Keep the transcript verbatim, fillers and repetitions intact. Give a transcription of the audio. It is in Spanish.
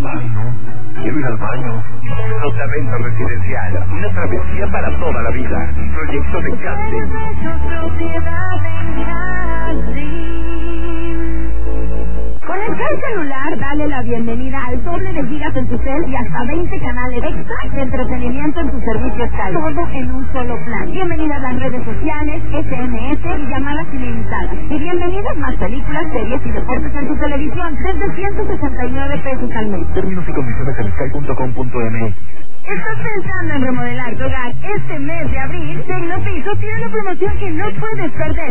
Ay, no. Quiero ir al baño. Sotavento Residencial. Una travesía para toda la vida. Un proyecto de casting. Con el Cel celular, dale la bienvenida al doble de gigas en tu cel y hasta veinte canales extra de entretenimiento en tu servicio Sky. Todo en un solo plan. Bienvenidas las redes sociales, S M S y llamadas ilimitadas. Y bienvenidas más películas, series y deportes en tu televisión desde ciento sesenta y nueve pesos al mes. Términos y condiciones en sky punto com punto m x. ¿Estás pensando en remodelar tu hogar este mes de abril? Tecnopiso tiene una promoción que no puedes perder.